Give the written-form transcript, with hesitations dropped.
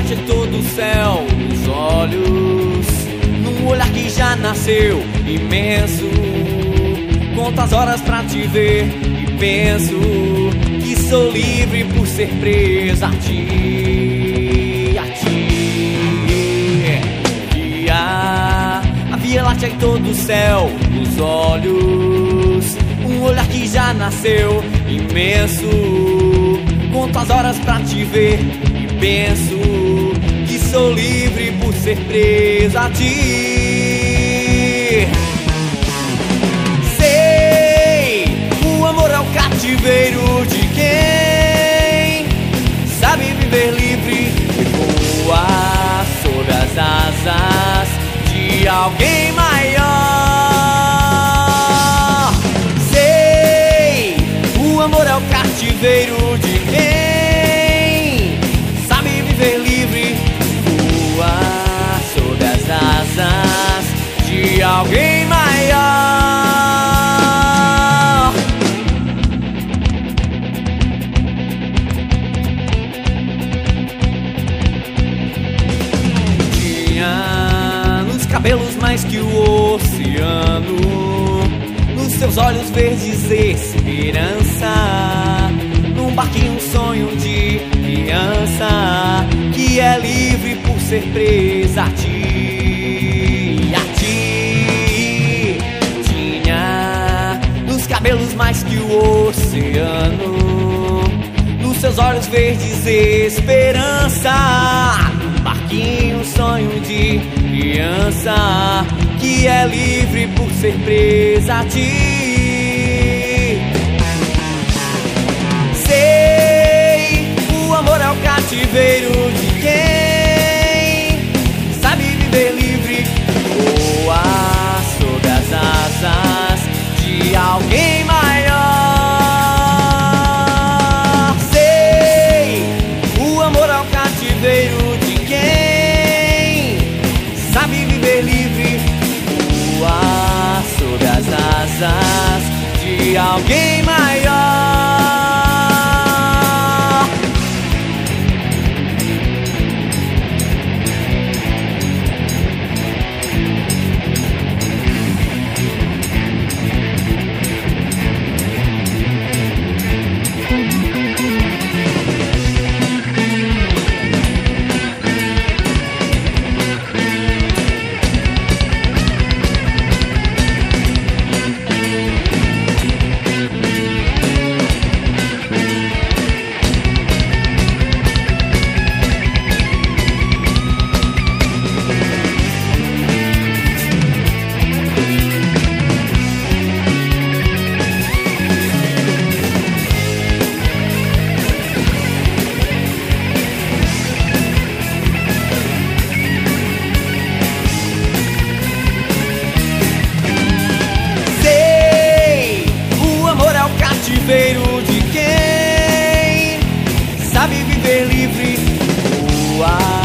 brilhante em todo o céu, nos olhos, num olhar que já nasceu imenso. Conto as horas pra te ver e penso que sou livre por ser presa a ti, a ti. A Via Láctea em todo o céu, nos olhos, um olhar que já nasceu imenso. Conto as horas pra te ver e penso que sou livre por ser presa a ti. O amor é o cativeiro de quem sabe viver livre e voar sob as asas de alguém maior. Sei, o amor é o cativeiro de quem sabe viver livre e voar sob as asas de alguém maior. Cabelos mais que o oceano, nos seus olhos verdes esperança, num barquinho um sonho de criança que é livre por ser presa a ti, a ti. Tinha nos cabelos mais que o oceano, nos seus olhos verdes esperança, num barquinho um sonho de criança que é livre por ser presa a ti. Sei, o amor é o cativeiro de quem sabe viver livre, voar sob as asas de alguém maior. Sei, o amor é o cativeiro de quem sabe viver livre, voar sob as asas de alguém maior. Cativeiro de quem sabe viver livre, voar